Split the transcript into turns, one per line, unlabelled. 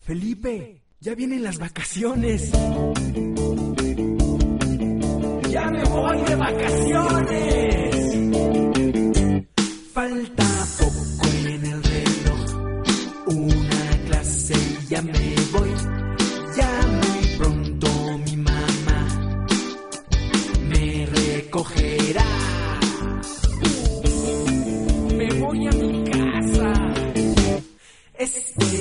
Felipe, ya vienen las vacaciones.
¡Ya me voy de vacaciones!
Falta poco en el reloj, una clase y ya me voy. Ya muy pronto mi mamá me recogerá.
Me voy a mi casa.
Este